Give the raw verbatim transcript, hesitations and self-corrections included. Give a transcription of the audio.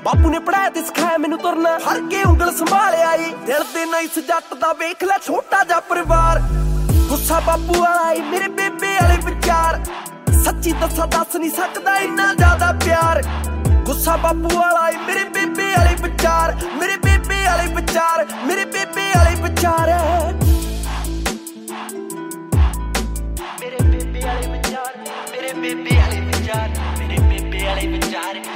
ਬਾਪੂ ਨੇ ਪੜਾਇਆ ਤੇ ਸਿਖਾਇਆ ਮੈਨੂੰ ਤੁਰਨਾ, ਫੜ ਕੇ ਉਂਗਲ ਸੰਭਾਲਿਆ ਈ ਦਿਲ ਦੇ ਨਾ ਇਸ ਜੱਟ ਦਾ ਵੇਖ ਲੈ ਛੋਟਾ ਜਿਹਾ ਪਰਿਵਾਰ। ਗੁੱਸਾ ਬਾਪੂ ਵਾਲਾ ਈ ਮੇਰੇ ਬੇਬੇ ਵਾਲੇ ਵਿਚਾਰ, ਸੱਚੀ ਦੱਸਾਂ ਦੱਸ ਨਹੀਂ ਸਕਦਾ ਇੰਨਾ ਜ਼ਿਆਦਾ ਪਿਆਰ। ਗੁੱਸਾ ਬਾਪੂ ਵਾਲਾ ਈ ਮੇਰੇ ਬੇਬੇ ਵਾਲੇ ਵਿਚਾਰ, ਮੇਰੇ ਬੇਬੇ ਵਾਲੇ ਵਿਚਾਰ, ਮੇਰੇ ਬੇਬੇ ਵਾਲੇ ਵਿਚਾਰ, ਮੇਰੇ ਬੇਬੇ ਵਾਲੇ ਵਿਚਾਰ, ਮੇਰੇ ਬੇਬੇ ਵਾਲੇ ਵਿਚਾਰ, ਮੇਰੇ ਬੇਬੇ ਵਾਲੇ ਵਿਚਾਰ।